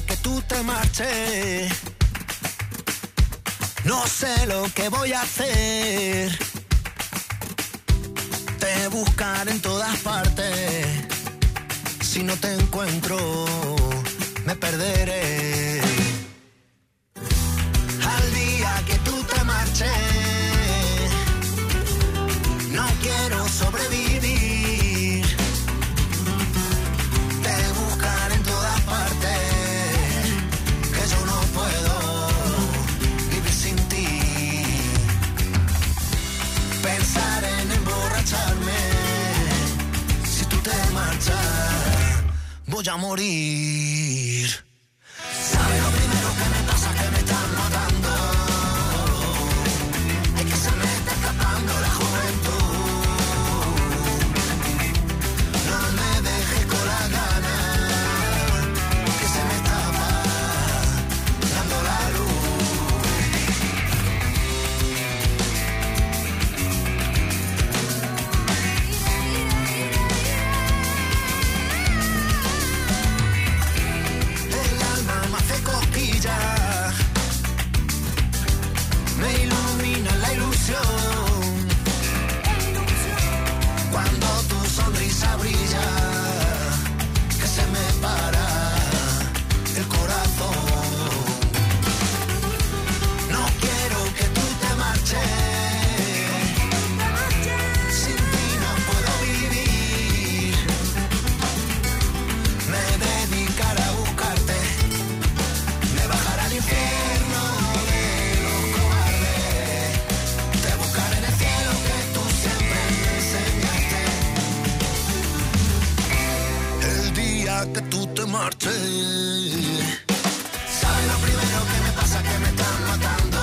que tú te marches, no sé lo que voy a hacer. Te buscaré en todas partes. Si no te encuentro, me perderé. Al día que tú te marches, no quiero sobrevivir. Te buscaré en todas partes, que yo no puedo vivir sin ti. Pensar en emborracharme, si tú te marchas, voy a morir. ¿Sabes lo primero que me pasa? Que me están matando. Es que se me está escapando la juventud. No me dejes con la gana, que se me escapa dando la me ilumina la ilusión cuando tu sonrisa brilla, que se me para el corazón. No quiero que tú te marches, sin ti no puedo vivir. Me dedicaré a buscarte, me bajaré al infierno. Que tú te marches. ¿Sabes lo primero que me pasa? Que me están matando.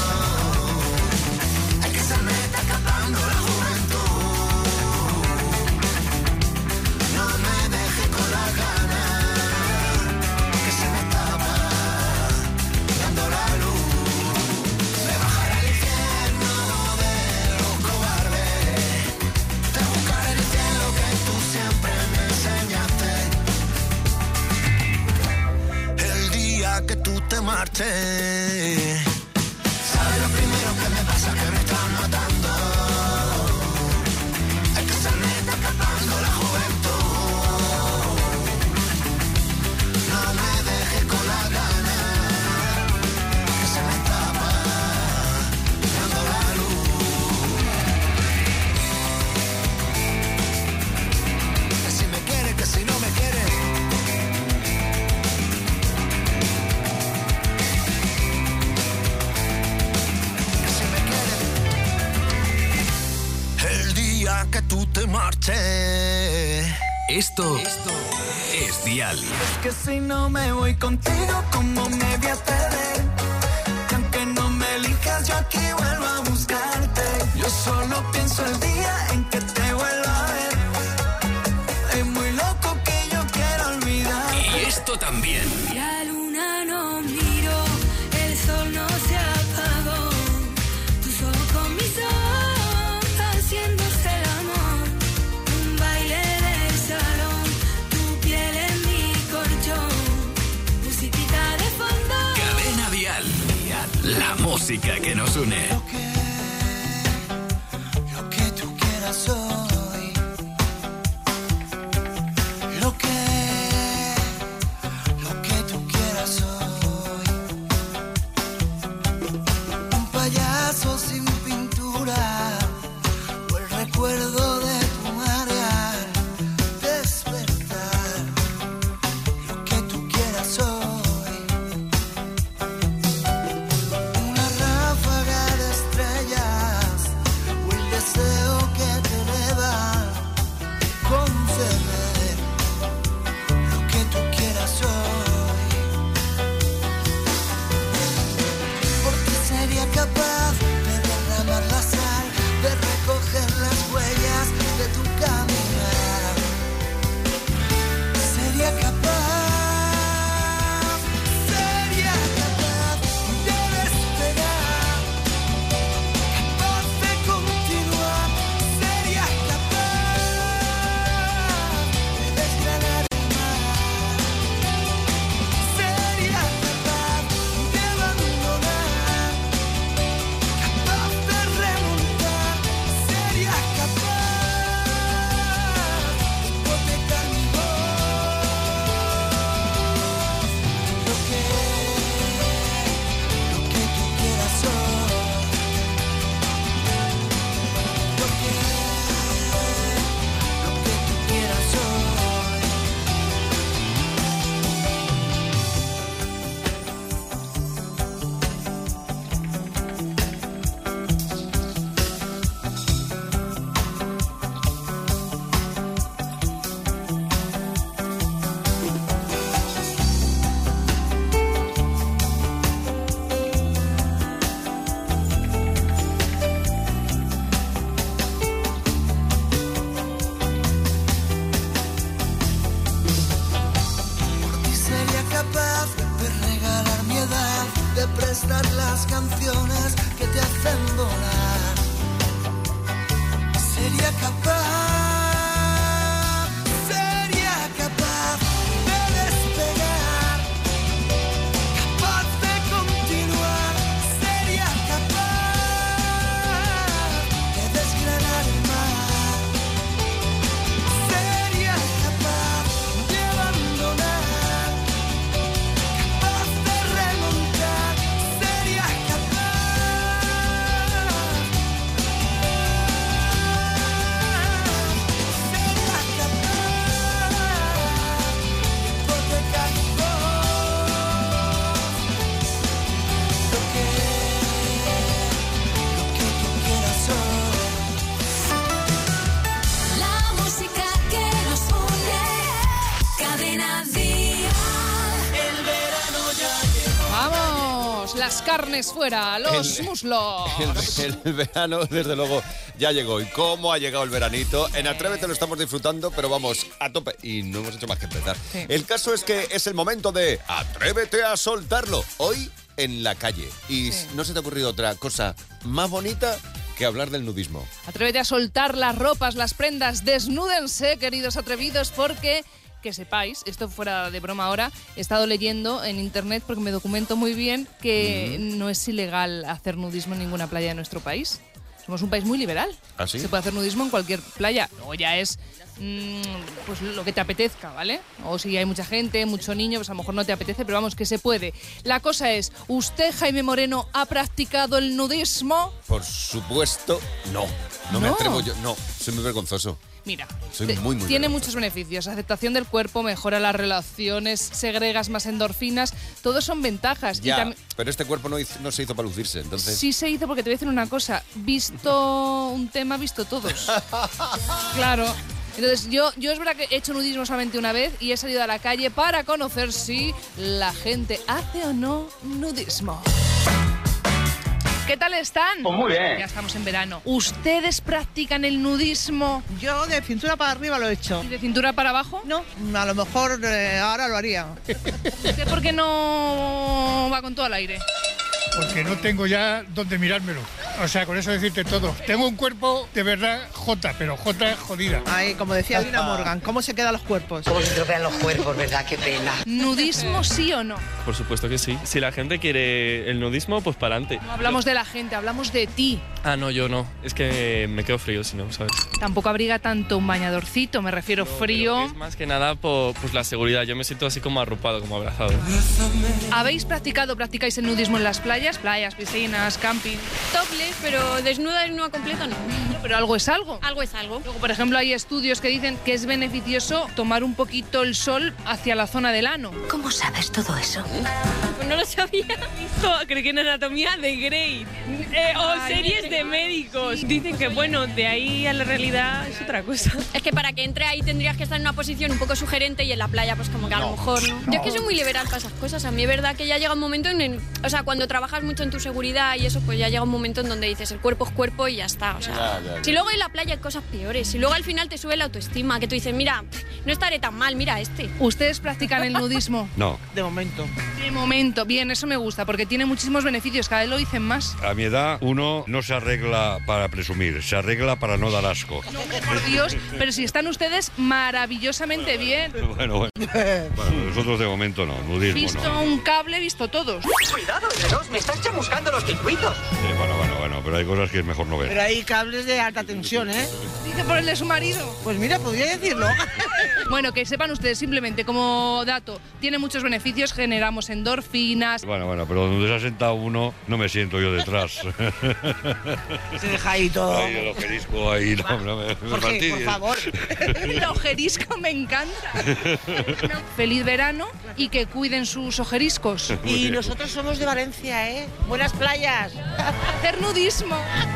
Es que se me está escapando la juventud. No me dejes con la gana, que se me escapa dando la luz. Me bajaré al infierno de los cobardes. Te buscaré en el cielo que tú siempre me enseñaste. Que tú te marches. ¿Sabes lo primero que me pasa? Que me están matando. Es que se me está escapando la juventud. No me dejes con la gana, que se me escapa dando la luz. Que si me quieres, que si no me quieres. Que tú te marches. Esto es Dial. Es que si no me voy contigo, ¿cómo me voy a perder? Que aunque no me elijas, yo aquí vuelvo a buscarte. Yo solo pienso el día en que te vuelva a ver. Es muy loco que yo quiero olvidar. Y esto también. La luna no miró, el sol no se apagó. Tú solo con mis ojos, haciéndose el amor. Un baile de salón, tu piel en mi colchón. Musiquita de fondo. Cadena Dial. La música que nos une. Lo que tú quieras hoy. Lo que tú quieras hoy. Un payaso sin pintura, o el recuerdo de tu madre al despertar. Lo que tú quieras hoy. Una ráfaga de estrellas capaz de regalar mi edad, de prestar las canciones que te hacen volar. Sería capaz de despegar, capaz de continuar. Sería capaz de desgranar el mar. Sería capaz de abandonar, capaz de remontar. Sería Las carnes fuera, los muslos. El verano, desde luego, ya llegó. ¿Y cómo ha llegado el veranito? En Atrévete lo estamos disfrutando, pero vamos, a tope. Y no hemos hecho más que empezar. Sí. El caso es que es el momento de Atrévete a soltarlo. Hoy en la calle. Y ¿no se te ha ocurrido otra cosa más bonita que hablar del nudismo? Atrévete a soltar las ropas, las prendas. Desnúdense, queridos atrevidos, porque... Que sepáis, esto fuera de broma ahora, he estado leyendo en internet porque me documento muy bien que no es ilegal hacer nudismo en ninguna playa de nuestro país. Somos un país muy liberal. ¿Ah, sí? Se puede hacer nudismo en cualquier playa. Luego ya es pues lo que te apetezca, ¿vale? O si hay mucha gente, mucho niño, pues a lo mejor no te apetece, pero vamos, que se puede. La cosa es, ¿usted, Jaime Moreno, ha practicado el nudismo? Por supuesto, no. No me atrevo yo. No, soy muy vergonzoso. Mira, muy tiene vergonzoso. muchos beneficios. Aceptación del cuerpo, mejora las relaciones, segregas más endorfinas. Todos son ventajas. Ya, pero este cuerpo no se hizo para lucirse, entonces... Sí se hizo porque te voy a decir una cosa. Visto un tema, visto todos. Claro. Entonces, yo es verdad que he hecho nudismo solamente una vez y he salido a la calle para conocer si la gente hace o no nudismo. ¿Qué tal están? Pues muy bien. Ya estamos en verano. ¿Ustedes practican el nudismo? Yo de cintura para arriba lo he hecho. ¿Y de cintura para abajo? No, a lo mejor ahora lo haría. ¿Usted por qué no va con todo al aire? Porque no tengo ya dónde mirármelo. O sea, con eso decirte todo. Tengo un cuerpo de verdad J, pero J jodida. Ay, como decía Lina Morgan, ¿cómo se quedan los cuerpos? Cómo se estropean los cuerpos, ¿verdad? Qué pena. ¿Nudismo sí o no? Por supuesto que sí. Si la gente quiere el nudismo, pues para adelante. No hablamos de la gente, hablamos de ti. Ah, no, yo no. Es que me quedo frío si no, ¿sabes? Tampoco abriga tanto un bañadorcito, me refiero frío. Es más que nada por pues, la seguridad. Yo me siento así como arropado, como abrazado. ¿Practicáis el nudismo en las playas? Playas, piscinas, camping. Topless, pero desnuda completa no. Pero algo es algo. Algo es algo. Luego, por ejemplo, hay estudios que dicen que es beneficioso tomar un poquito el sol hacia la zona del ano. ¿Cómo sabes todo eso? Pues no lo sabía. Creo que en Anatomía de Grey o series de médicos. Dicen que, bueno, de ahí a la realidad es otra cosa. Es que para que entre ahí tendrías que estar en una posición un poco sugerente y en la playa pues como que a lo mejor no. Yo es que soy muy liberal para esas cosas. A mí es verdad que ya llega un momento o sea, cuando trabajas mucho en tu seguridad y eso, pues ya llega un momento en donde dices el cuerpo es cuerpo y ya está. O sea, Ya. Si luego en la playa hay cosas peores, si luego al final te sube la autoestima, que tú dices, mira, no estaré tan mal, mira este. ¿Ustedes practican el nudismo? No. De momento. De momento, bien, eso me gusta, porque tiene muchísimos beneficios, cada vez lo dicen más. A mi edad, uno no se arregla para presumir, se arregla para no dar asco. No, por Dios, pero si están ustedes maravillosamente bien. Bueno, nosotros de momento no, nudismo Visto no. un cable, visto todos. Cuidado, N2, me estás chamuscando los circuitos. Bueno, pero hay cosas que es mejor no ver. Pero hay cables de alta tensión, ¿eh? Dice por el de su marido. Pues mira, podría decirlo. Bueno, que sepan ustedes simplemente como dato, tiene muchos beneficios, generamos endorfinas. Bueno, pero donde se ha sentado uno, no me siento yo detrás. Se deja ahí todo. Ahí el ojerisco, ahí, no me Jorge, fastidies. por favor. El ojerisco me encanta. Feliz verano y que cuiden sus ojeriscos. Y nosotros somos de Valencia, ¿eh? Buenas playas. Hacer nudismo.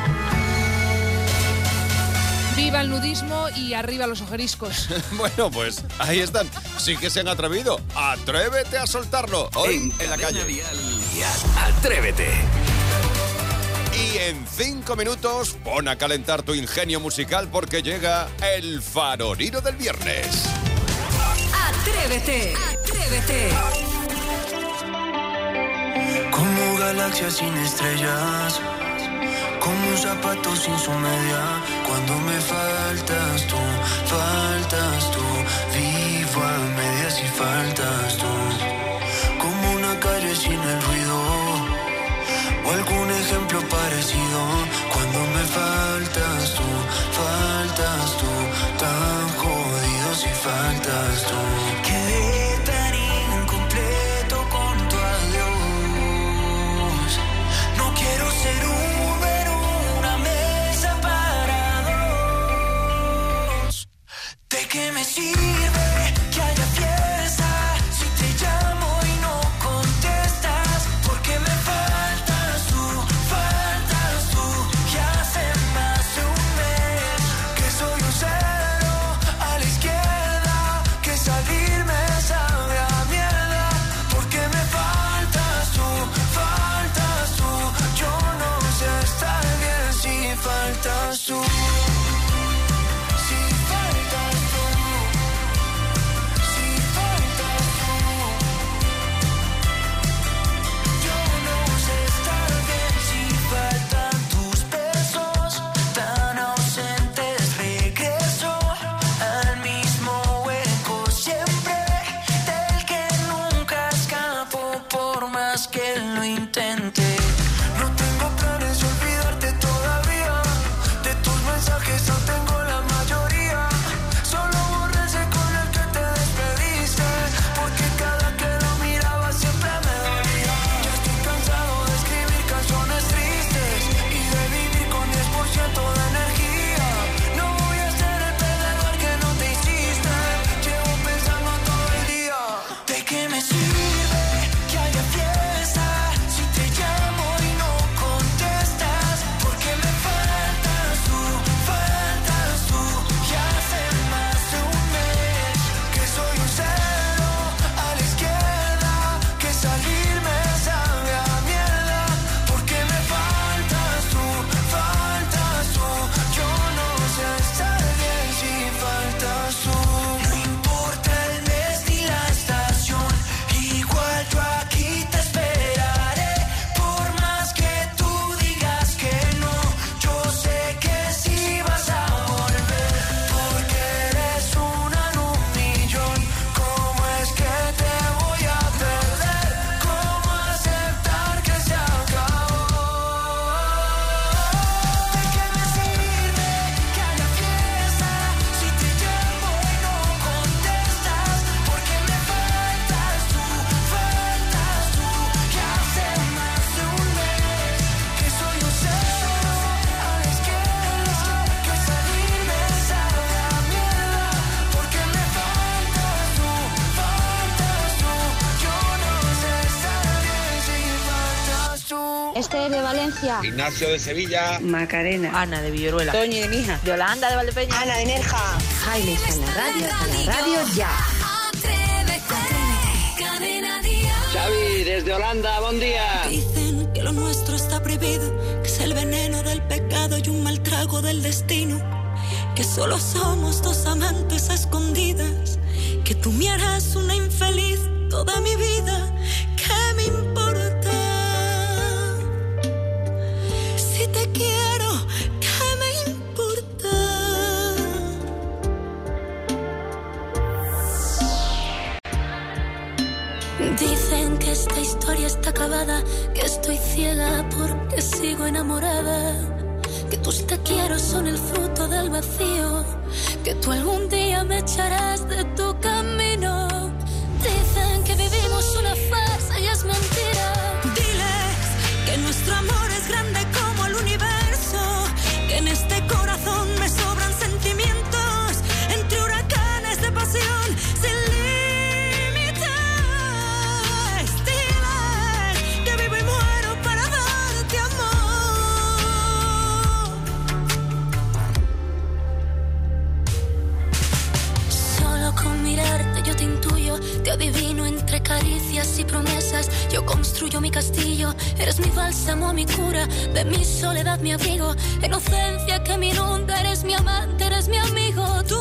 Viva el nudismo y arriba los ojeriscos. Bueno, pues ahí están. Sí que se han atrevido. Atrévete a soltarlo. Hoy en la calle. Atrévete. Y en 5 minutos pon a calentar tu ingenio musical porque llega el farolino del viernes. Atrévete, atrévete. Como galaxias sin estrellas, como un zapato sin su media. Cuando me faltas tú, vivo a medias y faltas tú. Como una calle sin el ruido, o algún ejemplo parecido. Cuando me faltas tú, tan jodido si faltas tú. Quedé tan incompleto con tu adiós. No quiero ser Uber, una mesa para dos. ¿De qué me sirve que haya fiesta si te llamo y no contestas? Porque me faltas tú, que hace más de un mes que soy un cero a la izquierda, que salirme sabe a mierda. Porque me faltas tú, yo no sé estar bien si faltas tú. Que lo intente. No tengo planes de olvidarte todavía. De tus mensajes no tengo la mayoría. Solo borré ese con el que te despediste. Porque cada que lo miraba siempre me dolía. Ya estoy cansado de escribir canciones tristes y de vivir con 10% de energía. No voy a ser el perdedor que no te hiciste. Llevo pensando todo el día. ¿De qué me sirve que haya fiesta? Esther de Valencia. Ignacio de Sevilla. Macarena. Ana de Villaruela. Toñi de Mija. Yolanda de Valdepeña. Ana de Nerja. Jaime está en la radio ya. Xavi desde Holanda, buen día. Dicen que lo nuestro está prohibido, que es el veneno del pecado y un mal trago del destino, que solo somos dos amantes a escondidas, que tú me harás una infeliz toda mi vida. ¿Qué me importa? Si te quiero, ¿qué me importa? Dicen que esta historia está acabada, que estoy ciega porque sigo enamorada, que tus te quiero son el fruto del vacío, que tú algún día me echarás de tu camino. Dicen que vivimos una farsa y es mentira. Diles que nuestro amor es grande como el universo, que en este corazón me sobran sentimientos, entre huracanes de pasión sin límites. Diles que vivo y muero para darte amor. Solo con mirarte yo te intuyo, te adivino entre caricias y promesas. Yo construyo mi castillo, eres mi bálsamo, mi cura, de mi soledad mi abrigo, inocencia que me inunda, eres mi amante, eres mi amigo. Tú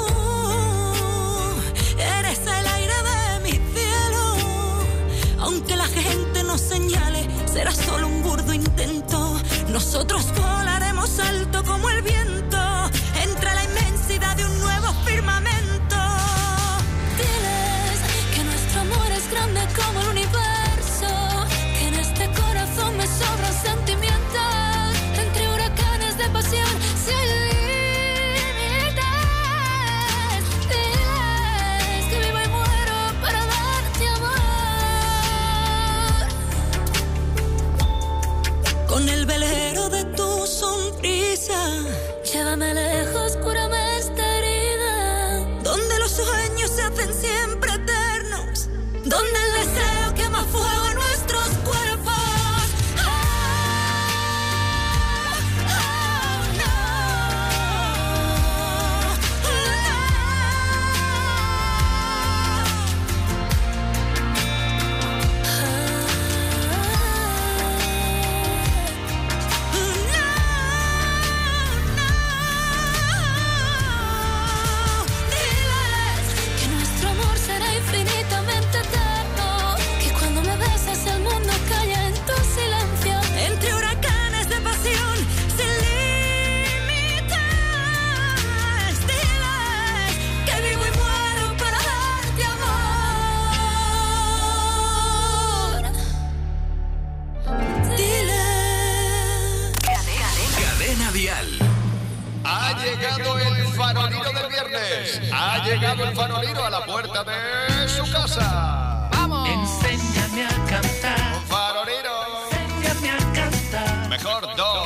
eres el aire de mi cielo, aunque la gente nos señale, será solo un burdo intento. Nosotros volaremos alto como el viento, entre la inmensidad de un nuevo firmamento. Diles que nuestro amor es grande como el universo, que en este corazón me sobran sentimientos, entre huracanes de pasión sin límites. Diles que vivo y muero para darte amor. Con el velero de tu sonrisa, llévame lejos, cúrame esta herida, donde los sueños se hacen siempre eternos, donde el deseo quema fuego en nuestros cuerpos. Ha llegado el farolero a la puerta de su casa. ¡Vamos! Enséñame a cantar. Un farolero. Enséñame a cantar. Mejor dos.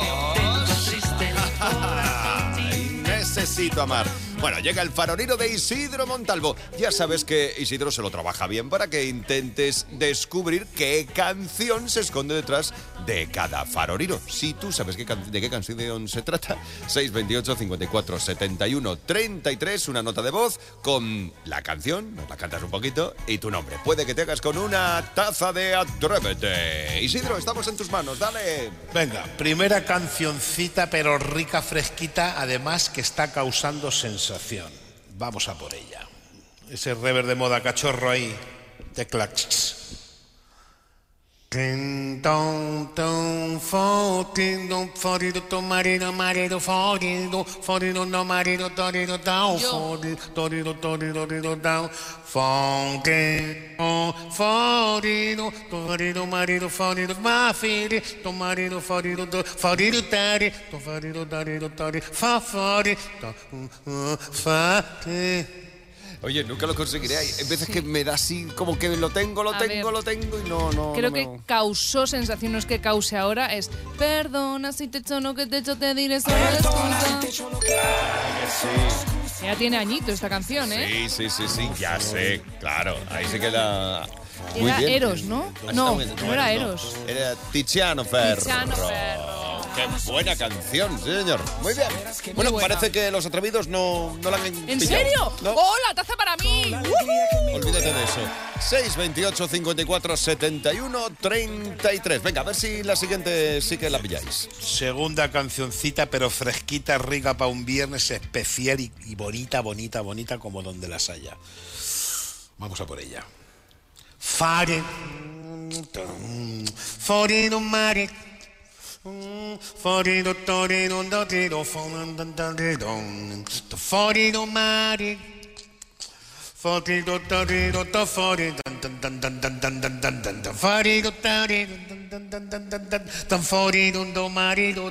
Necesito amar. Bueno, llega el farolero de Isidro Montalvo. Ya sabes que Isidro se lo trabaja bien para que intentes descubrir qué canción se esconde detrás de cada farolero. Si tú sabes de qué canción se trata, 628 54 71 33, una nota de voz con la canción, nos la cantas un poquito, y tu nombre. Puede que te hagas con una taza de Atrévete. Isidro, estamos en tus manos, dale. Venga, primera cancioncita, pero rica, fresquita, además que está causando sensación. Vamos a por ella. Ese rever de moda cachorro ahí, de clax. Tin ton ton forido forido tomarino marido forido forido no marido torido down forido torido down forido forido torido marido forido mafiri tomarino forido forido tari forido torido tori forido Oye, nunca lo conseguiré. Hay veces que me da así como que lo tengo y no. Creo que causó sensación, no es que cause ahora, es perdona si te echo lo que te echo, te diré solo excusa. Ya tiene añito esta canción, ¿eh? Sí, ya sé, claro. Ahí se queda muy era bien. Eros, ¿no? No era Eros. Era Tiziano Ferro. Tiziano Ferro. Qué buena canción, sí, señor. Muy bien. Bueno, parece que los atrevidos no la han ¿En pillado, serio? ¿no? ¡Oh, la taza para mí! Olvídate de eso. 628 54 71 33. Venga, a ver si la siguiente sí que la pilláis. Segunda cancioncita, pero fresquita, rica para un viernes especial y bonita como donde las haya. Vamos a por ella. Fare Forino mare Forino torino dotino Forino mare Forino torino to forino Forino torino Forino do marido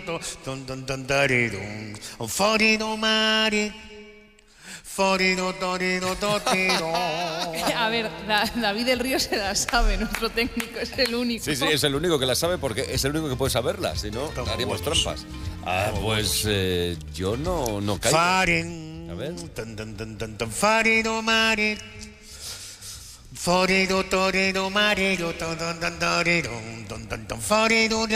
Forino mare Forino torino totino. A ver, David del Río se la sabe, nuestro técnico es el único. Sí, es el único que la sabe porque es el único que puede saberla, si no, haríamos trampas. Pues yo no caigo. Farin. A ver. Farino mare. Forino torino marido Forino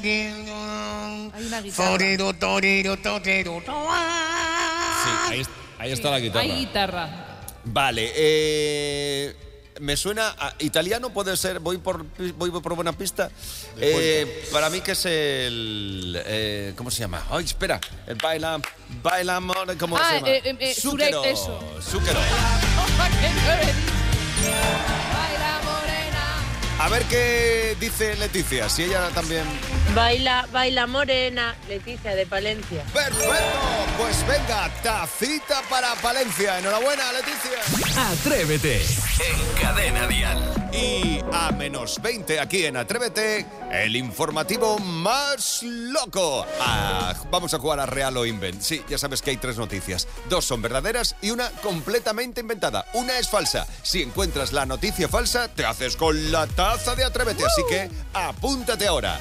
Forino torino totino. Sí, ahí está la guitarra. Hay guitarra. Vale, me suena a italiano, puede ser, voy por buena pista. Para mí que es el ¿cómo se llama? Ay, espera, el baila ¿cómo se llama? Zucchero, eso. Zucchero. Baila morena. A ver qué dice Leticia, si ella también... Baila, baila morena, Leticia de Palencia. ¡Perfecto! Pues venga, tacita para Palencia. Enhorabuena, Leticia. Atrévete en Cadena Dial. Y a menos 20 aquí en Atrévete, el informativo más loco. Vamos a jugar a Real o Invent. Sí, ya sabes que hay 3 noticias. 2 son verdaderas y una completamente inventada. Una es falsa. Si encuentras la noticia falsa, te haces con la taza de Atrévete. Así que apúntate ahora.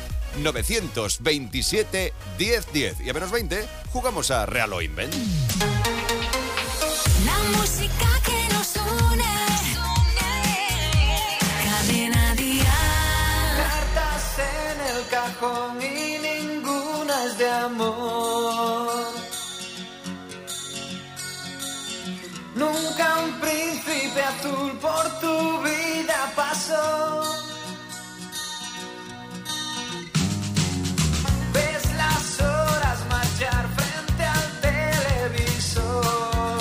927 1010. Y a menos 20, jugamos a Real o Invent. La música que nos une. Cadena Dial. Cartas en el cajón y ninguna es de amor. Nunca un príncipe azul por tu vida pasó. Ves las horas marchar frente al televisor.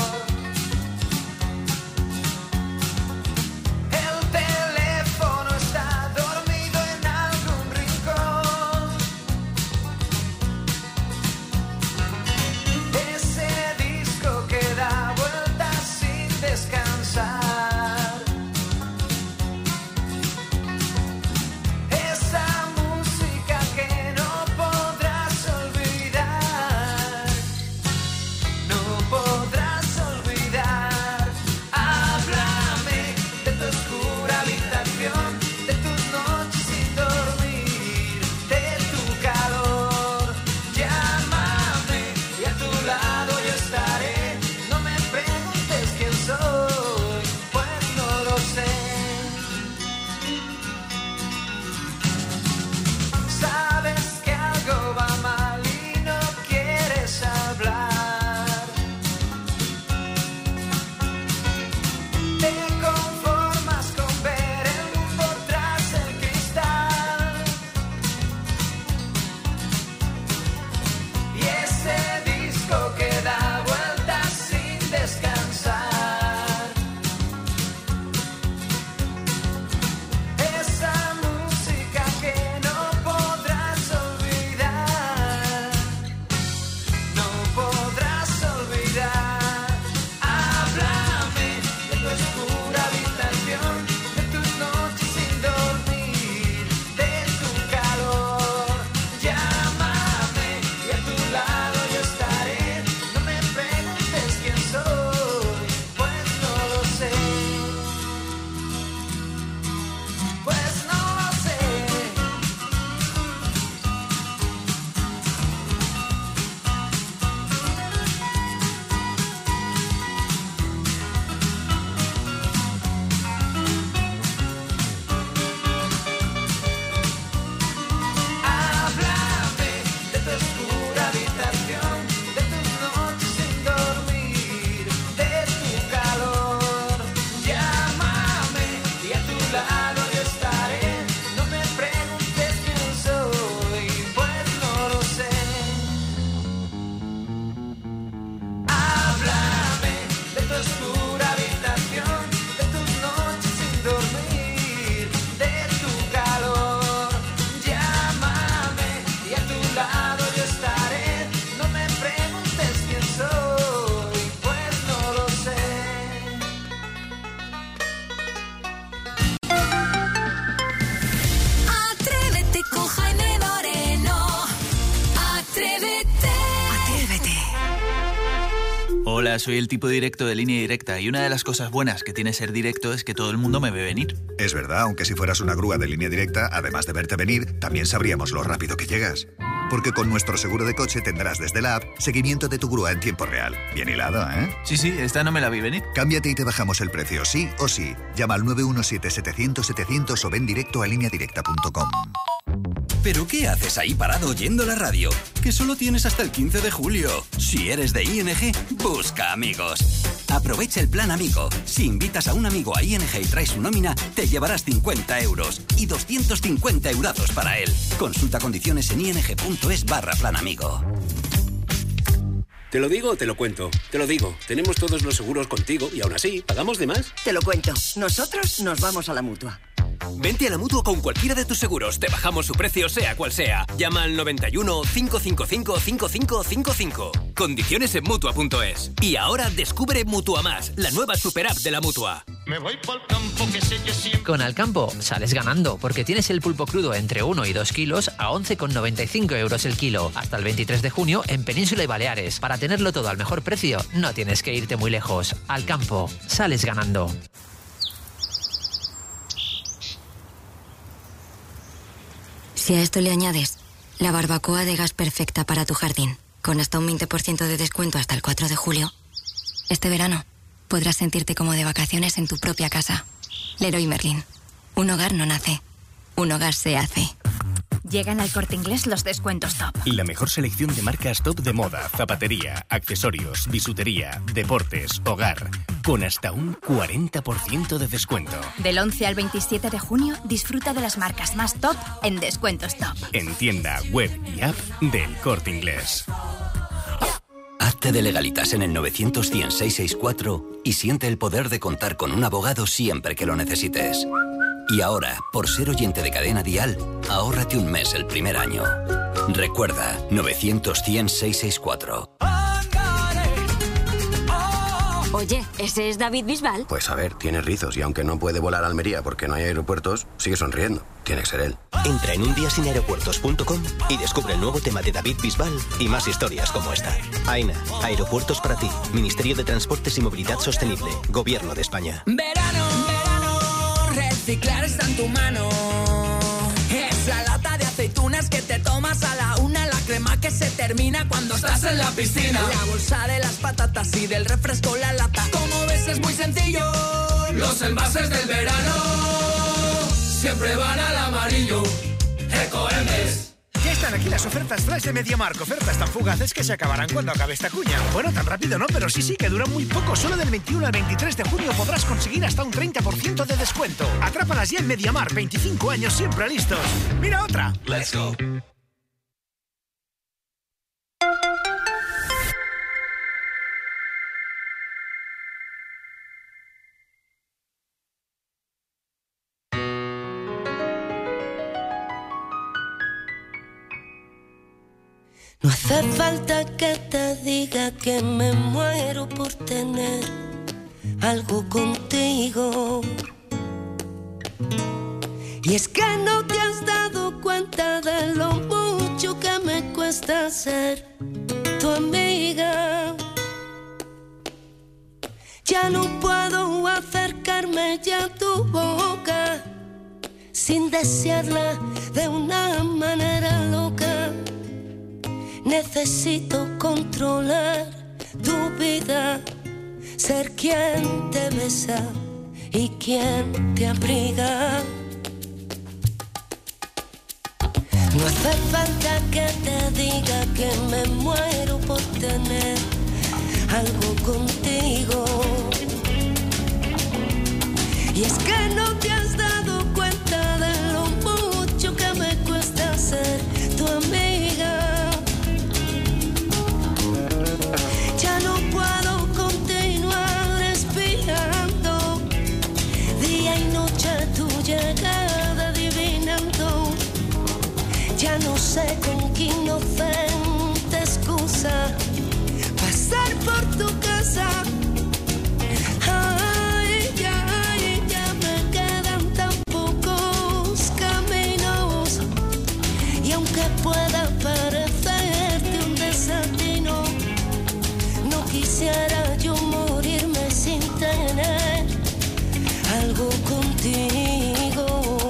El teléfono está dormido en algún rincón. Ese disco que da vueltas sin descansar. Esa música que no podrás olvidar. No podrás olvidar. Háblame de tu oscura habitación, de tus noches sin dormir, de tu calor. Llámame y a tu lado yo estaré. No me preguntes quién soy, pues no lo sé. Sabes que algo va mal y no quieres hablar. Te conformas con ver el mundo tras el cristal. Y ese disco que da vueltas sin descansar. Esa música que no podrás olvidar. No podrás olvidar. Háblame de tu oscura habitación, de tus noches sin dormir, de tu calor. Llámame y a tu lado yo estaré. No me preguntes quién soy, pues no lo sé. Pues no lo sé. Háblame de tu oscura habitación, de tus noches sin dormir, de tu calor. Llámame y a tu lado yo estaré. No me preguntes quién soy, pues no lo sé. Háblame de tu oscura habitación, de tus noches sin dormir, de tu calor. Llámame y a tu lado yo estaré. No me preguntes quién soy, pues no lo sé. Atrévete con Jaime Moreno. Atrévete. Atrévete. Hola, soy el tipo directo de Línea Directa y una de las cosas buenas que tiene ser directo es que todo el mundo me ve venir. Es verdad, aunque si fueras una grúa de Línea Directa, además de verte venir, también sabríamos lo rápido que llegas. Porque con nuestro seguro de coche tendrás desde la app seguimiento de tu grúa en tiempo real. Bien hilado, ¿eh? Sí, esta no me la vi venir. Cámbiate y te bajamos el precio, sí o sí. Llama al 917-700-700 o ven directo a lineadirecta.com. ¿Pero qué haces ahí parado oyendo la radio? Que solo tienes hasta el 15 de julio. Si eres de ING, busca amigos. Aprovecha el plan Amigo. Si invitas a un amigo a ING y traes su nómina, te llevarás 50 euros y 250 eurazos para él. Consulta condiciones en ing.es/plan amigo. ¿Te lo digo o te lo cuento? Te lo digo. Tenemos todos los seguros contigo y aún así, ¿pagamos de más? Te lo cuento. Nosotros nos vamos a la Mutua. Vente a la Mutua con cualquiera de tus seguros. Te bajamos su precio sea cual sea. Llama al 91 555 5555. Condiciones en Mutua.es. Y ahora descubre Mutua Más, la nueva super app de la Mutua. Me voy pa'l campo que sé que siempre... Con Alcampo sales ganando porque tienes el pulpo crudo entre 1 y 2 kilos a 11,95 euros el kilo. Hasta el 23 de junio en Península y Baleares. Para tenerlo todo al mejor precio, no tienes que irte muy lejos. Alcampo, sales ganando. Si a esto le añades la barbacoa de gas perfecta para tu jardín, con hasta un 20% de descuento hasta el 4 de julio, este verano podrás sentirte como de vacaciones en tu propia casa. Leroy Merlin. Un hogar no nace, un hogar se hace. Llegan al Corte Inglés los descuentos top. La mejor selección de marcas top de moda, zapatería, accesorios, bisutería, deportes, hogar, con hasta un 40% de descuento. Del 11 al 27 de junio, disfruta de las marcas más top en descuentos top. En tienda, web y app del Corte Inglés. Hazte de Legalitas en el 900-100-664 y siente el poder de contar con un abogado siempre que lo necesites. Y ahora, por ser oyente de Cadena Dial, ahórrate un mes el primer año. Recuerda, 900-100-664. Oye, ¿ese es David Bisbal? Pues a ver, tiene rizos y aunque no puede volar a Almería porque no hay aeropuertos, sigue sonriendo. Tiene que ser él. Entra en undiasinaeropuertos.com y descubre el nuevo tema de David Bisbal y más historias como esta. AENA, Aeropuertos para ti. Ministerio de Transportes y Movilidad Sostenible. Gobierno de España. Verano, reciclar está en tu mano. Esa lata de aceitunas que te tomas a la una, la crema que se termina cuando estás en la piscina, la bolsa de las patatas y del refresco la lata. Como ves es muy sencillo. Los envases del verano siempre van al amarillo. Ecoembes. Ya están aquí las ofertas flash de MediaMarkt. Ofertas tan fugaces que se acabarán cuando acabe esta cuña. Bueno, tan rápido no, pero sí, que duran muy poco. Solo del 21 al 23 de junio podrás conseguir hasta un 30% de descuento. Atrápalas ya en MediaMarkt. 25 años siempre listos. ¡Mira otra! Let's go. No hace falta que te diga que me muero por tener algo contigo. Y es que no te has dado cuenta de lo mucho que me cuesta ser tu amiga. Ya no puedo acercarme ya a tu boca sin desearla de una manera loca. Necesito controlar tu vida, ser quien te besa y quien te abriga. No hace falta que te diga que me muero por tener algo contigo. Y es que no te has dado cuenta de lo mucho que me cuesta ser tu amiga. Ya no puedo continuar esperando día y noche tu llegada adivinando. Ya no sé con qué inocente excusa pasar por tu casa. Ay, ya me quedan tan pocos caminos. Y aunque pueda parecerte un desatino, no quisiera yo morirme sin tener algo contigo.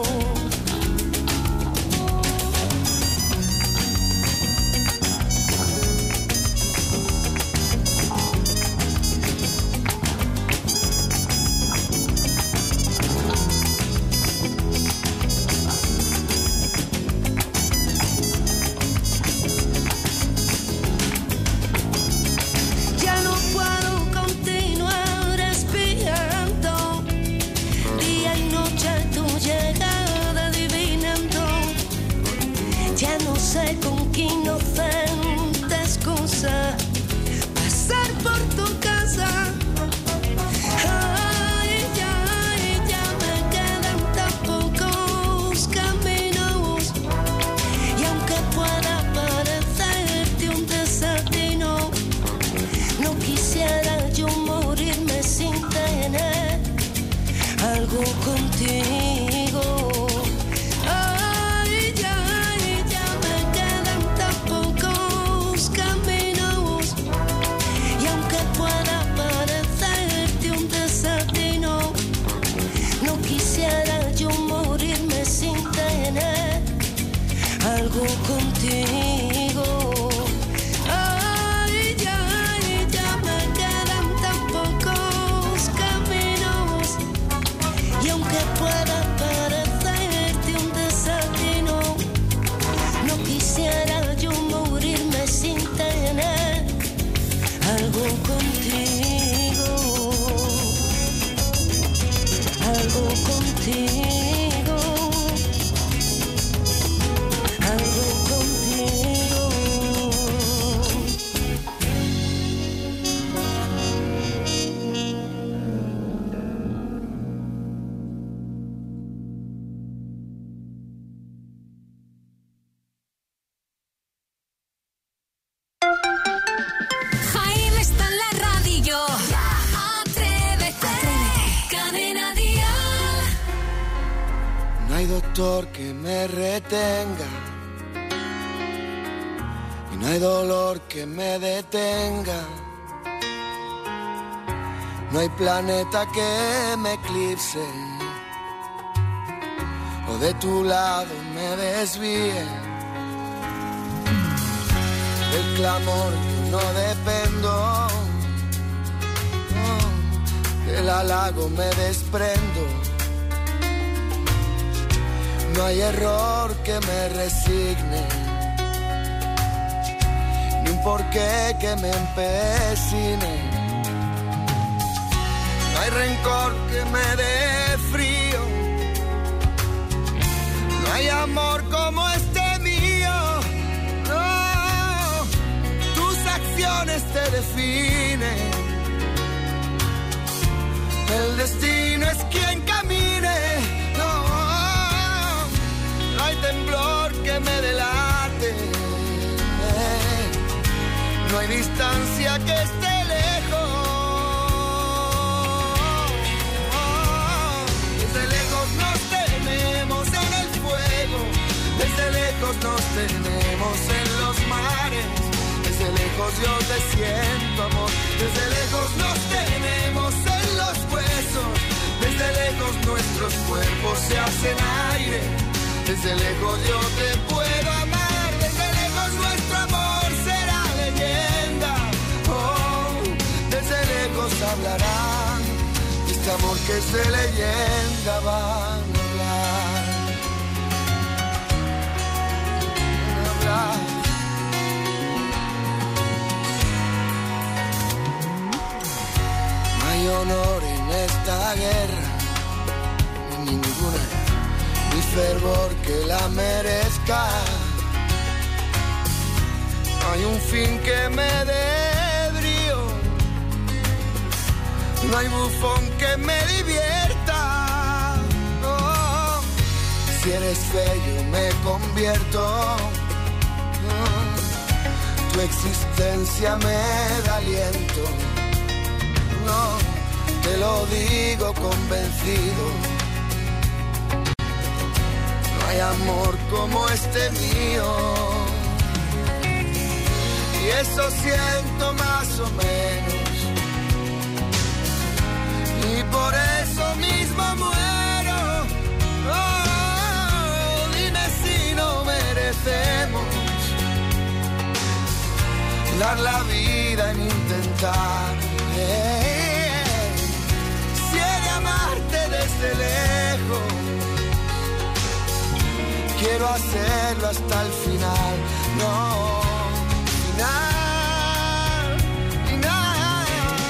Sé con qué inocente excusa pasar por tu casa. Ay, ya me quedan tan pocos contigo. Ay, ya me quedan tan pocos caminos. Y aunque pueda parecerte un desatino, no quisiera yo morirme sin tener algo contigo. Ay, ya me quedan tan pocos caminos. Y aunque pueda parecerte un desatino, no quisiera yo morirme sin tener algo contigo. Algo contigo. Algo contigo. Jaime está en la radio. Atrévete. Cadena Dial. No hay doctor que me retenga y no hay dolor que me detenga. No hay planeta que me eclipse o de tu lado me desvíe. Del clamor yo no dependo, no, del halago me desprendo. No hay error que me resigne, ni un porqué que me empecine. No hay rencor que me dé frío, no hay amor como este mío. No, tus acciones te definen, el destino es quien camine. No hay temblor que me delate, no hay distancia que esté lejos. Desde lejos nos tenemos en el fuego, desde lejos nos tenemos en los mares. Desde lejos yo te siento amor, desde lejos nos tenemos en los huesos. Desde lejos nuestros cuerpos se hacen aire. Desde lejos yo te puedo amar, desde lejos nuestro amor será leyenda. Oh, desde lejos hablarán, este amor que es de leyenda van a hablar. Van a hablar. No hay honor en esta guerra, ni ninguna, ni fervor que la merezca. No hay un fin que me dé brío, no hay bufón que me divierta. No, si eres feo me convierto. No, tu existencia me da aliento. No, te lo digo convencido. No hay amor como este mío. Y eso siento más o menos. Y por eso mismo muero. Oh, dime si no merecemos dar la vida en intentar. Si he de amarte desde lejos, quiero hacerlo hasta el final. No, final, final.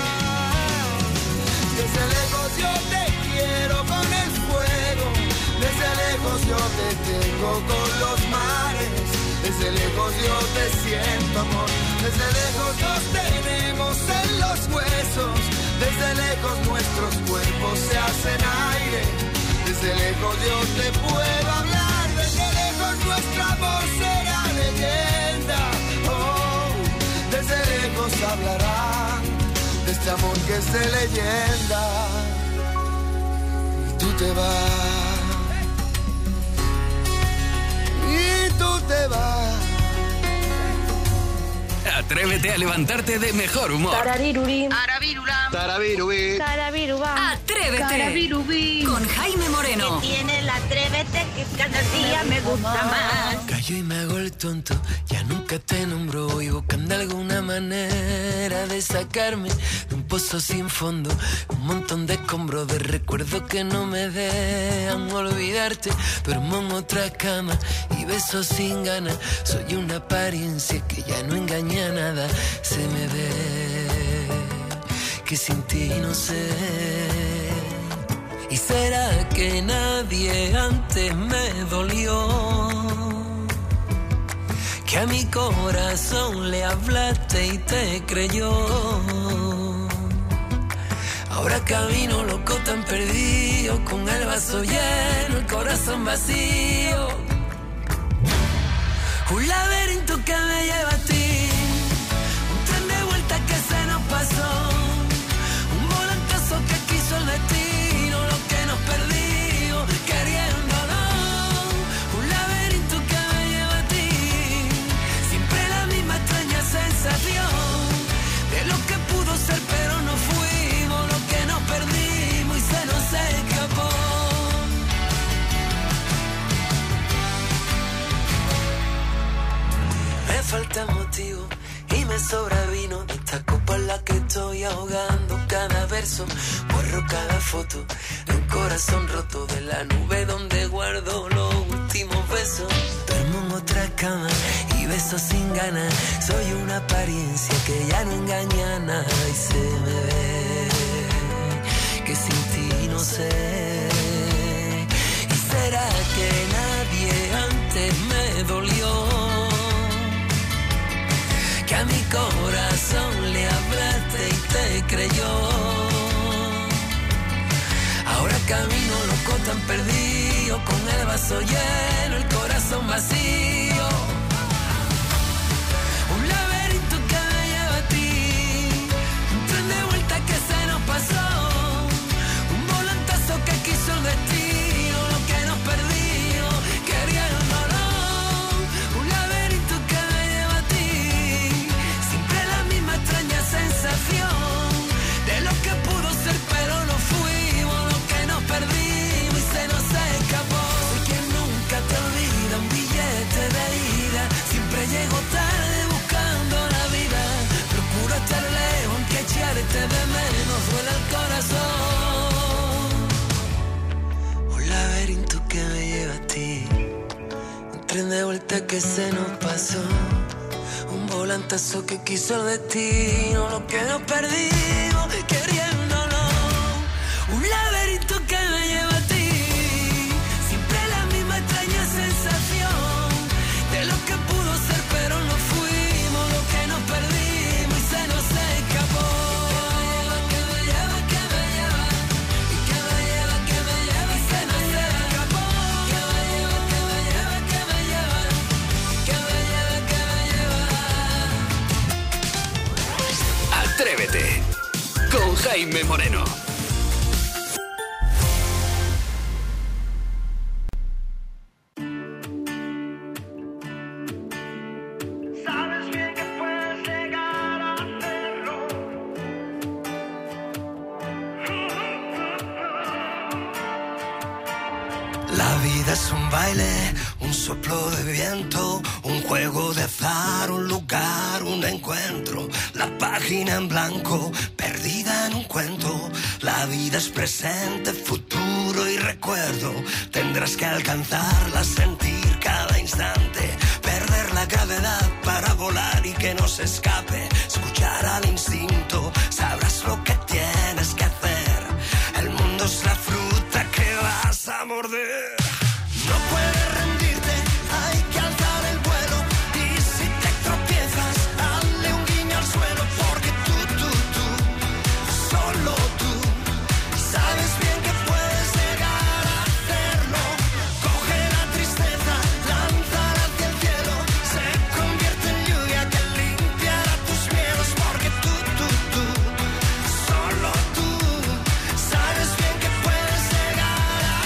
Desde lejos yo te quiero con el fuego, desde lejos yo te tengo con los mares, desde lejos yo te siento amor, desde lejos nos tenemos en los huesos, desde lejos nuestros cuerpos se hacen aire, desde lejos yo te puedo hablar, desde lejos nuestro amor será leyenda. Oh, desde lejos hablarán de este amor que es de leyenda. Tú te vas, y tú te vas. Atrévete a levantarte de mejor humor. Tararirurí. Arabirula. Tarabirubí. Tarabiruba. Atrévete. Tarabirubí. Con Jaime Moreno. Que tiene el atrévete que cada día me gusta más. Callo y me hago el tonto, ya nunca te nombro. Voy buscando alguna manera de sacarme de un pozo sin fondo. Un montón de escombros de recuerdos que no me dejan olvidarte. Duermo en otra cama y beso sin ganas. Soy una apariencia que ya no engaña nada. Se me ve que sin ti no sé. ¿Y será que nadie antes me dolió? Que a mi corazón le hablaste y te creyó. Ahora camino loco tan perdido, con el vaso lleno, el corazón vacío. Un laberinto que me lleva a ti, un tren de vuelta que se nos pasó, un volantazo que quiso el destino, lo que nos perdió, queriéndolo. Un laberinto que me lleva a ti, siempre la misma extraña sensación de lo que pudo ser pero no fuimos, lo que nos perdimos y se nos escapó. Me falta motivo y me sobra vino de esta copa en la que estoy ahogando cada verso. Borro cada foto de un corazón roto, de la nube donde guardo los últimos besos. Duermo en otra cama y beso sin ganas. Soy una apariencia que ya no engaña a nada. Y se me ve que sin ti no sé. ¿Y será que nadie antes me dolió? Que a mi corazón le hablaste y te creyó. Ahora camino loco tan perdido, con el vaso lleno, el corazón vacío. Un laberinto que me lleva a ti, un tren de vuelta que se nos pasó, un volantazo que quiso el destino, lo que nos perdió, queriéndolo. Un laberinto que me lleva a ti, siempre la misma extraña sensación de lo que pudo ser pero no fuimos, lo que nos perdimos y se nos escapó. Soy quien nunca te olvida, un billete de ida, siempre llego tarde buscando la vida. Procuro estar lejos, aunque echarte de menos duele el corazón. Un laberinto que me lleva a ti, un tren de vuelta que se nos pasó, un volantazo que quiso el destino, lo que nos perdimos queriéndolo. Un laberinto que me lleva a ti, siempre la misma extraña sensación de lo que pudo ser pero no fuimos, lo que nos perdimos y se nos escapó. Que me lleva, que me lleva, y que me lleva, que me lleva y se nos escapó. Que me lleva, que me lleva, que me lleva, que me lleva, que me lleva. Atrévete con Jaime Moreno. Sabes bien que puedes llegar a hacerlo. La vida es un baile, un soplo de viento, un juego de azar, un lugar, un encuentro. La página en blanco, perdida en un cuento. La vida es presente, futuro y recuerdo. Tendrás que alcanzarla, sentir cada instante. Perder la gravedad para volar y que no se escape. Escuchar al instinto, sabrás lo que tienes que hacer. El mundo es la fruta que vas a morder. No puedes rendirte, hay que alzar el vuelo. Y si te tropiezas, dale un guiño al suelo. Porque tú, solo tú, sabes bien que puedes llegar a hacerlo. Coge la tristeza, lánzala hacia el cielo. Se convierte en lluvia que limpiará tus miedos. Porque tú, solo tú, sabes bien que puedes llegar a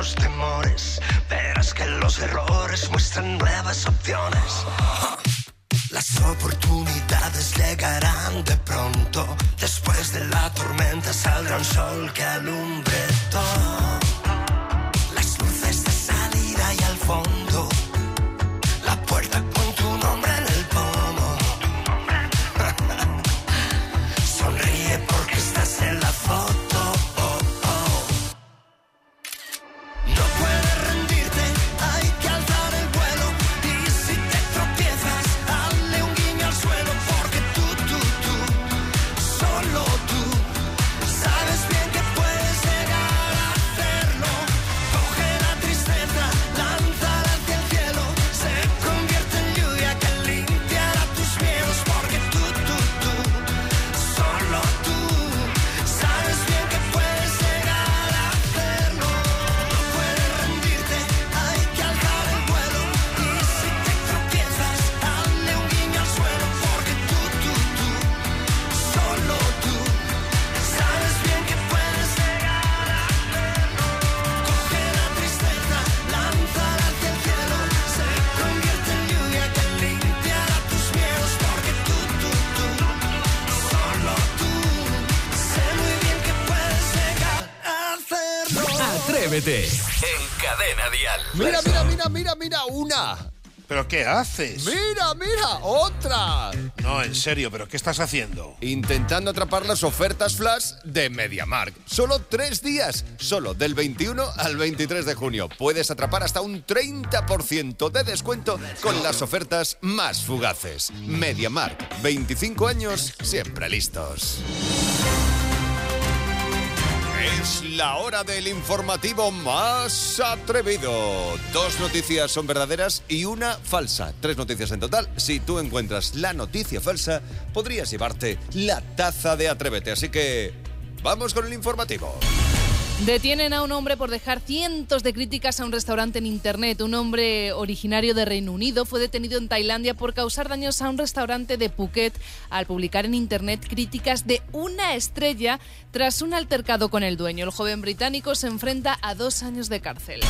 esos temores, verás que los errores muestran nuevas opciones. Las oportunidades llegarán de pronto. Después de la tormenta saldrá un sol que alumbre todo. Las luces de salida y al fondo, la puerta con tu nombre en el pomo. Sonríe porque estás en la foto. No puedes rendirte, hay que alzar el vuelo. Y si te tropiezas, hazle un guiño al suelo. Porque tú, solo tú, sabes bien que puedes llegar a hacerlo. Coge la tristeza, lánzala hacia el cielo. Se convierte en lluvia que limpiará tus miedos. Porque tú, solo tú, sabes bien que puedes llegar a hacerlo. No puedes rendirte, hay que alzar el vuelo. Y si te tropiezas, hazle un guiño al suelo. Porque tú, solo tú, sabes bien que puedes llegar a hacerlo. Coge la tristeza, lánzala hacia el cielo. Se convierte en lluvia que limpiará tus miedos. Porque tú, solo tú, sé muy bien que puedes llegar a hacerlo. Atrévete en Cadena Dial. Mira, una. ¿Pero qué haces? Mira, otra. No, en serio, ¿pero qué estás haciendo? Intentando atrapar las ofertas flash de MediaMarkt. Solo 3 días, solo del 21 al 23 de junio. Puedes atrapar hasta un 30% de descuento con las ofertas más fugaces. MediaMarkt, 25 años, siempre listos. Es la hora del informativo más atrevido. 2 noticias son verdaderas y una falsa. 3 noticias en total. Si tú encuentras la noticia falsa, podrías llevarte la taza de Atrévete. Así que vamos con el informativo. Detienen a un hombre por dejar cientos de críticas a un restaurante en Internet. Un hombre originario de Reino Unido fue detenido en Tailandia por causar daños a un restaurante de Phuket al publicar en Internet críticas de 1 estrella tras un altercado con el dueño. El joven británico se enfrenta a 2 años de cárcel.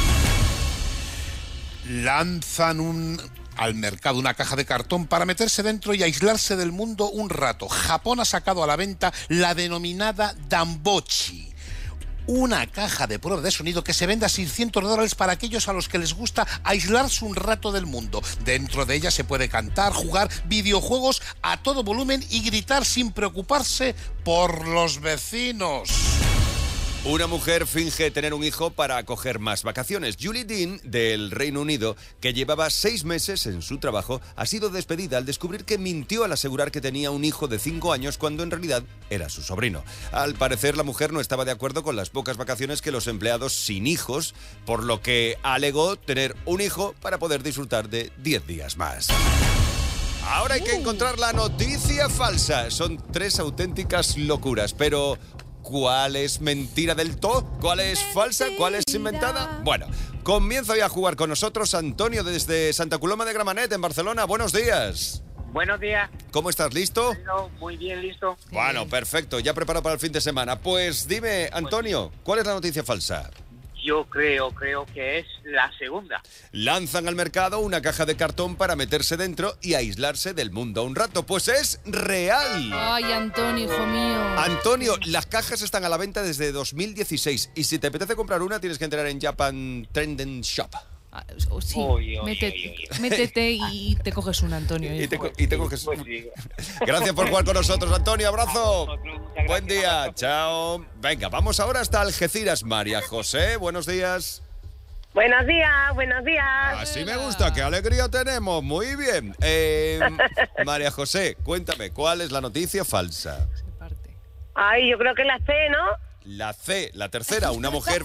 Lanzan al mercado una caja de cartón para meterse dentro y aislarse del mundo un rato. Japón ha sacado a la venta la denominada Dambochi. Una caja de prueba de sonido que se vende a $600 para aquellos a los que les gusta aislarse un rato del mundo. Dentro de ella se puede cantar, jugar videojuegos a todo volumen y gritar sin preocuparse por los vecinos. Una mujer finge tener un hijo para coger más vacaciones. Julie Dean, del Reino Unido, que llevaba 6 meses en su trabajo, ha sido despedida al descubrir que mintió al asegurar que tenía un hijo de 5 años cuando en realidad era su sobrino. Al parecer, la mujer no estaba de acuerdo con las pocas vacaciones que los empleados sin hijos, por lo que alegó tener un hijo para poder disfrutar de 10 días más. Ahora hay que encontrar la noticia falsa. Son 3 auténticas locuras, pero ¿cuál es mentira del todo? ¿Cuál es falsa? ¿Cuál es inventada? Bueno, comienza hoy a jugar con nosotros Antonio desde Santa Coloma de Gramenet, en Barcelona. Buenos días. Buenos días. ¿Cómo estás? ¿Listo? Muy bien, listo. Bueno, perfecto. Ya preparado para el fin de semana. Pues dime, Antonio, ¿cuál es la noticia falsa? Yo creo que es la segunda. Lanzan al mercado una caja de cartón para meterse dentro y aislarse del mundo un rato. Pues es real. Ay, Antonio, hijo mío. Antonio, las cajas están a la venta desde 2016 y si te apetece comprar una tienes que entrar en Japan Trending Shop. Sí, métete y te coges un, Antonio. Y te coges un. Gracias por jugar con nosotros, Antonio. Abrazo. Buen día. Chao. Venga, vamos ahora hasta Algeciras. María José, buenos días. Buenos días, buenos días. Así me gusta, qué alegría tenemos. Muy bien. María José, cuéntame, ¿cuál es la noticia falsa? Ay, yo creo que la C, ¿no? La C, la tercera, una mujer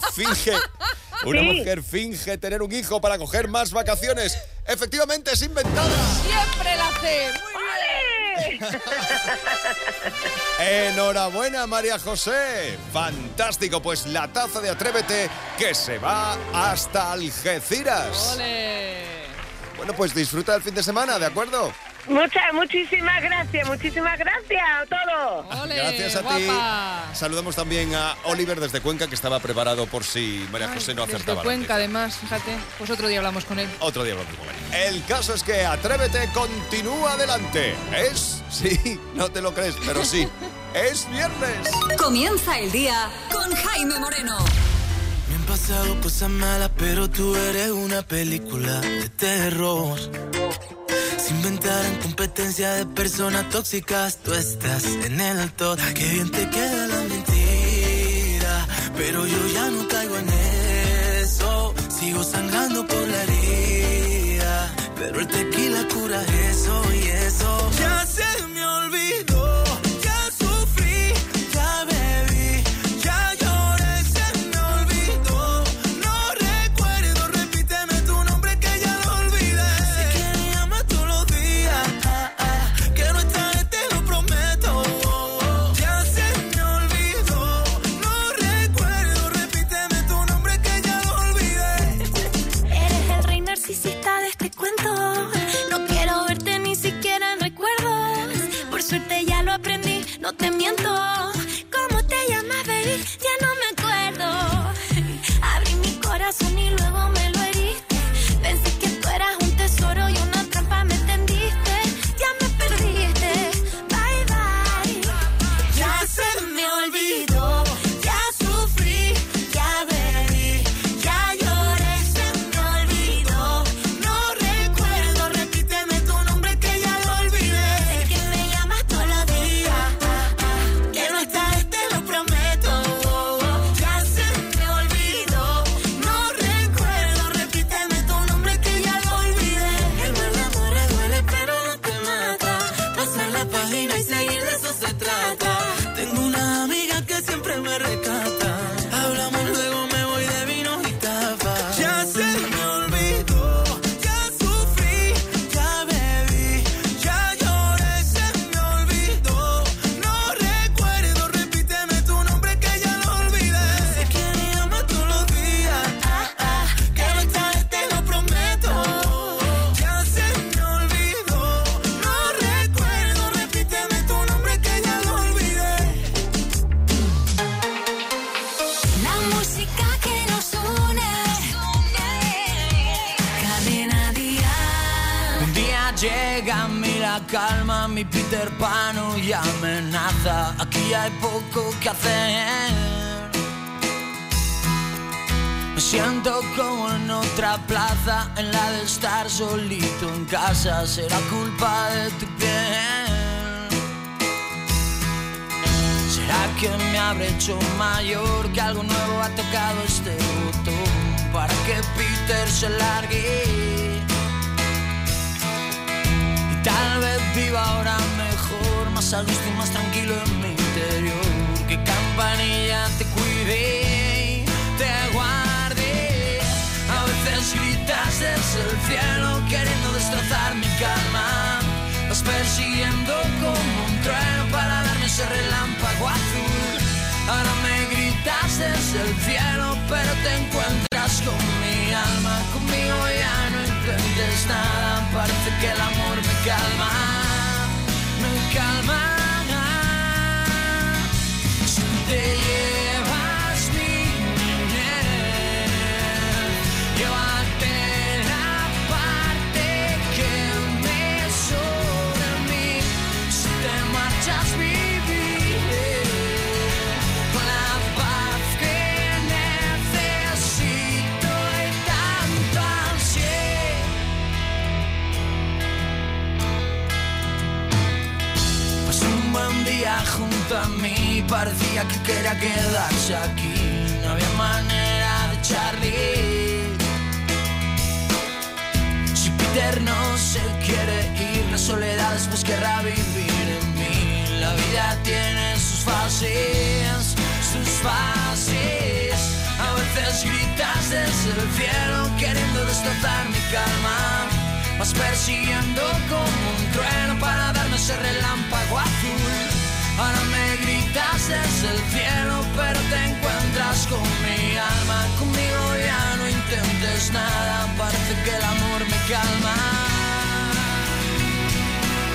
finge tener un hijo para coger más vacaciones. Efectivamente, es inventada. Siempre la C. Muy bien. Enhorabuena, María José. Fantástico, pues la taza de Atrévete que se va hasta Algeciras. ¡Ole! Bueno, pues disfruta el fin de semana, ¿de acuerdo? Muchísimas gracias a todos. Ole, Gracias a guapa. ti. Saludamos también a Oliver desde Cuenca, que estaba preparado por si María José no Desde acertaba. Cuenca, además, fíjate. Pues otro día hablamos con él. Otro día hablamos con él. El caso es que Atrévete continúa adelante. Sí, no te lo crees, pero sí. Es viernes. Comienza el día con Jaime Moreno. Me han pasado cosas malas, pero tú eres una película de terror. Se inventaron competencia de personas tóxicas, tú estás en el top. Qué bien te queda la mentira, pero yo ya no caigo en eso. Sigo sangrando por la herida, pero el tequila cura eso y eso. Ya se me olvidó, ya sufrí, ya bebí, ya lloré, se me olvidó. No recuerdo, repíteme tu nombre que ya lo olvidé. Sé que me llamas todos los días, que no esta vez te lo prometo. Ya se me olvidó, no recuerdo, repíteme tu nombre que ya lo olvidé. Eres el rey narcisista de este cuento. No quiero verte ni siquiera en recuerdos. Por suerte ya lo aprendí, no te miento. ¿Cómo te llamas, baby? Ya no me acuerdo. Abrí mi corazón y luego me lo heriste. Pensé que tú eras un tesoro y una trampa me tendiste. Ya me perdiste, bye bye. Ya se me olvidó, ya sufrí, ya bebí, ya lloré, se me olvidó. No recuerdo, repíteme tu nombre que ya lo olvidé. Sé que me llamas todos los días, que no esta vez te lo prometo. Ya se me olvidó, no recuerdo, repíteme tu nombre que ya lo olvidé. El mal amor duele pero no te mata. Pasar la página y seguir de eso se trata. Tengo una amiga que siempre me rescata. Hablamos luego, me voy de vino y tapas. Ya se me olvidó, ya sufrí, ya bebí, ya lloré, se me olvidó. No recuerdo, repíteme tu nombre que ya lo olvidé. Sé que me llamas todos los días, que no esta vez te lo prometo. Ya se me olvidó, no recuerdo, repíteme tu nombre que ya lo olvidé. La música que nos une. Cadena Dial. Un día llega a mí la calma, mi Peter Pan y amenaza. Aquí hay poco que hacer. Me siento como en otra plaza, en la de estar solito en casa. Será culpa de tu piel. ¿Será que me habré hecho mayor? Que algo nuevo ha tocado este botón para que Peter se largue. Y tal vez viva ahora mejor, más a gusto y más tranquilo en mi interior. Que Campanilla te cuide y te guarde. A veces gritas desde el cielo queriendo destrozar mi calma. Vas persiguiendo como un trueno para darme ese relámpago azul. Ahora me gritas desde el cielo, pero te encuentras con mi alma. Conmigo ya no intentes nada, parece que el amor me calma, me calma. Si tú te llevas mi niñez, llévate la parte que me sobra a mí. Si te marchas, viviré con la paz que necesito y tanto ansié. Pasé un buen día junto a mí, parecía que quería quedarse aquí. No había manera de echarle. Si Peter no se quiere ir, la soledad después querrá vivir en mí. La vida tiene sus fases, sus fases. A veces gritas desde el cielo queriendo destrozar mi calma. Vas persiguiendo como un trueno para darme ese relámpago azul. Ahora me gritas desde el cielo, pero te encuentras con mi alma. Conmigo ya no intentes nada, parece que el amor me calma.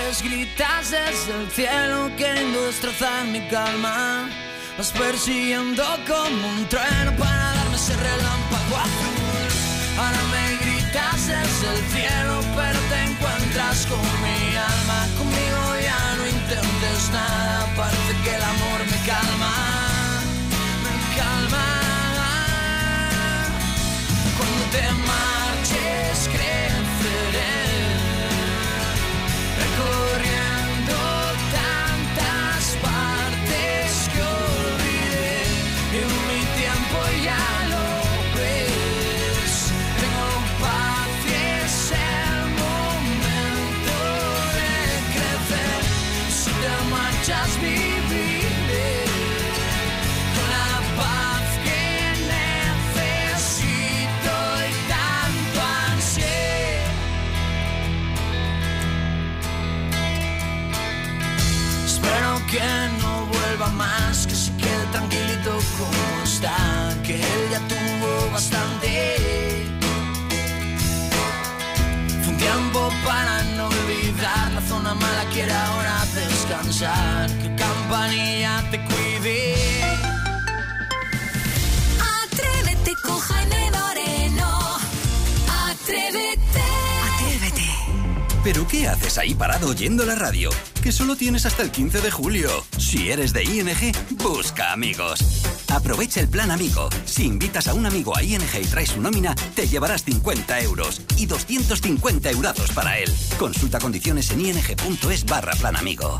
noches gritas desde el cielo queriendo destrozar mi calma. Vas persiguiendo como un trueno para darme ese relámpago azul. Ahora me gritas desde el cielo, pero te encuentras con mi alma. Conmigo ya no intentes nada, parece que el amor me calma. Me calma. Cuando te marches creceré, recorriendo tantas partes que olvidé. En mi tiempo ya lo ves. Tengo paz y es el momento de crecer. Si te marchas viviré con la paz que necesito y tanto ansié. Espero que no vuelva más, que se quede tranquilito como está, que él ya tuvo bastante. Fue un tiempo para no olvidar, la zona mala quiere ahora descansar, que Campanilla te cuide. Atrévete con Jaime Moreno. Atrévete. Atrévete. ¿Pero qué haces ahí parado oyendo la radio? Que solo tienes hasta el 15 de julio. Si eres de ING, busca amigos. Aprovecha el plan amigo. Si invitas a un amigo a ING y traes su nómina, te llevarás 50 euros y 250 eurazos para él. Consulta condiciones en ing.es/plan amigo.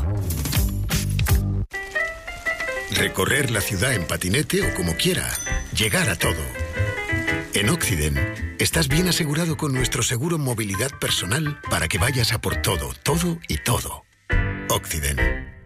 Recorrer la ciudad en patinete o como quiera. Llegar a todo. En Occident, estás bien asegurado con nuestro seguro movilidad personal para que vayas a por todo, todo y todo. Occident.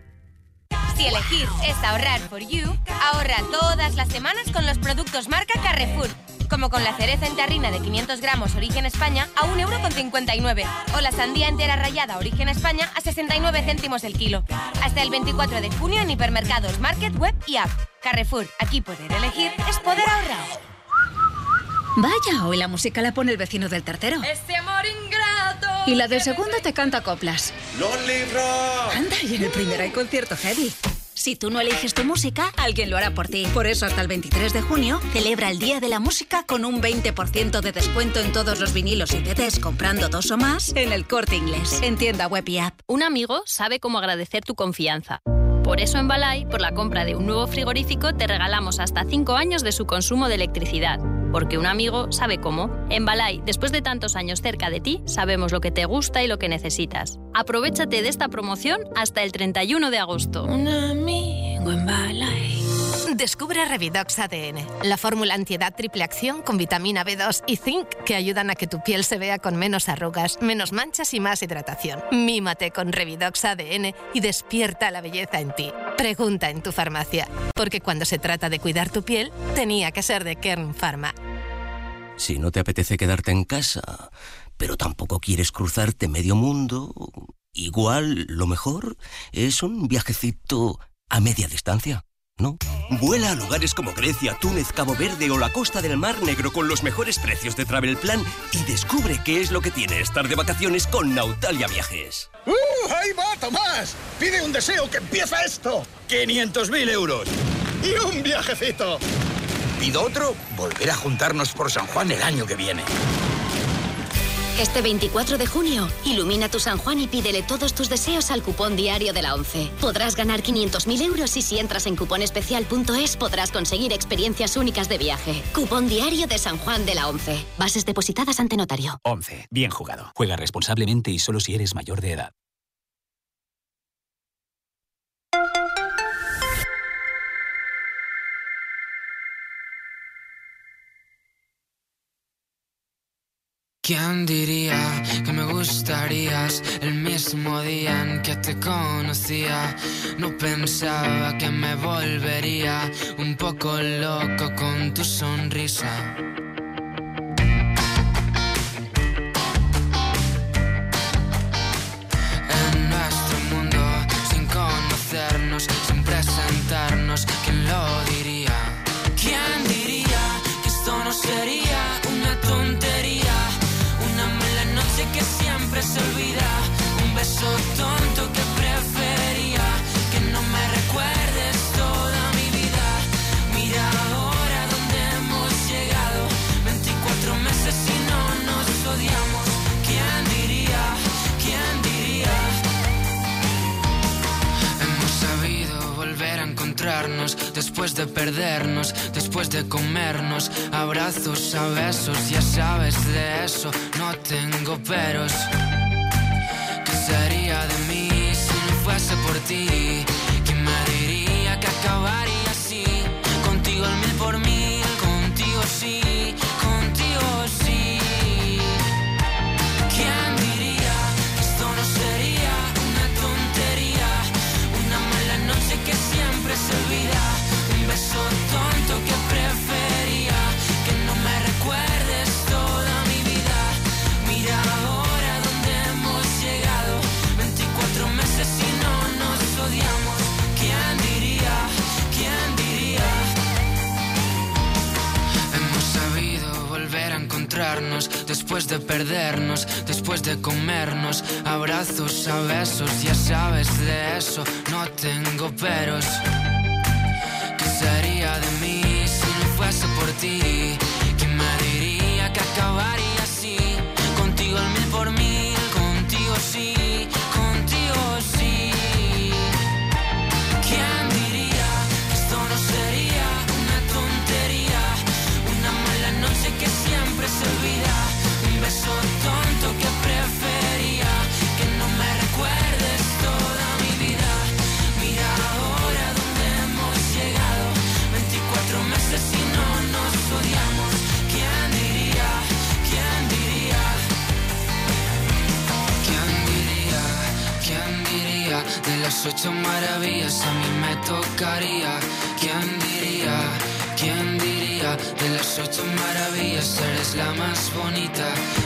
Si elegir es ahorrar for you, ahorra todas las semanas con los productos marca Carrefour. Como con la cereza en terrina de 500 gramos origen España a 1,59 € o la sandía entera rallada origen España a 69 céntimos el kilo. Hasta el 24 de junio en hipermercados, market, web y app. Carrefour, aquí poder elegir es poder ahorrar. Vaya, hoy la música la pone el vecino del tercero. Este amor ingrato. Y la del segundo te canta coplas. ¡Lonely Rock! Anda, y en el primero hay concierto heavy. Si tú no eliges tu música, alguien lo hará por ti. Por eso, hasta el 23 de junio, celebra el Día de la Música con un 20% de descuento en todos los vinilos y CDs comprando 2 o más en El Corte Inglés, en tienda web y app. Un amigo sabe cómo agradecer tu confianza. Por eso en Balay, por la compra de un nuevo frigorífico, te regalamos hasta 5 años de su consumo de electricidad. Porque un amigo sabe cómo. En Balay, después de tantos años cerca de ti, sabemos lo que te gusta y lo que necesitas. Aprovéchate de esta promoción hasta el 31 de agosto. Un amigo en Balay. Descubre Revidox ADN, la fórmula antiedad triple acción con vitamina B2 y zinc que ayudan a que tu piel se vea con menos arrugas, menos manchas y más hidratación. Mímate con Revidox ADN y despierta la belleza en ti. Pregunta en tu farmacia, porque cuando se trata de cuidar tu piel, tenía que ser de Kern Pharma. Si no te apetece quedarte en casa, pero tampoco quieres cruzarte medio mundo, igual lo mejor es un viajecito a media distancia, ¿no? Vuela a lugares como Grecia, Túnez, Cabo Verde o la costa del Mar Negro con los mejores precios de Travel Plan y descubre qué es lo que tiene estar de vacaciones con Nautalia Viajes. ¡Ahí va, Tomás! Pide un deseo que empieza esto. 500.000 euros. Y un viajecito. Pido otro, volver a juntarnos por San Juan el año que viene. Este 24 de junio, ilumina tu San Juan y pídele todos tus deseos al cupón diario de la ONCE. Podrás ganar 500.000 euros y si entras en cuponespecial.es podrás conseguir experiencias únicas de viaje. Cupón diario de San Juan de la ONCE. Bases depositadas ante notario. ONCE. Bien jugado. Juega responsablemente y solo si eres mayor de edad. ¿Quién diría que me gustarías el mismo día en que te conocía? No pensaba que me volvería un poco loco con tu sonrisa. En nuestro mundo, sin conocernos, sin presentarnos, ¿quién lo diría? ¿Quién diría que esto no sería una tontería? Que siempre se olvida, un beso tonto encontrarnos, después de perdernos, después de comernos, abrazos a besos, ya sabes de eso, no tengo peros. ¿Qué sería de mí si no fuese por ti? ¿Quién me diría que acabaría así? Contigo al 1000%, contigo sí, contigo sí. ¿Quién diría que esto no sería una tontería? Una mala noche que siempre se olvida, un beso tonto que prefería que no me recuerdes toda mi vida. Mira ahora dónde hemos llegado, 24 meses y no nos odiamos. ¿Quién diría? ¿Quién diría? Hemos sabido volver a encontrarnos, después de perdernos, después de comernos, abrazos a besos, ya sabes de eso, no tengo peros. ¿Qué sería de mí si no fuese por ti? ¿Quién me diría que acabaría así? Contigo al 1000%, contigo sí, contigo sí. ¿Quién diría que esto no sería una tontería? Una mala noche que siempre se olvida, un beso tonto que prefería que no me recuerdes toda mi vida. Mira ahora dónde hemos llegado, 24 meses y no nos odiamos. ¿Quién diría? ¿Quién diría? ¿Quién diría? ¿Quién diría? De las 8 maravillas a mí me tocaría. ¿Quién diría? ¿Quién diría? De las 8 maravillas eres la más bonita.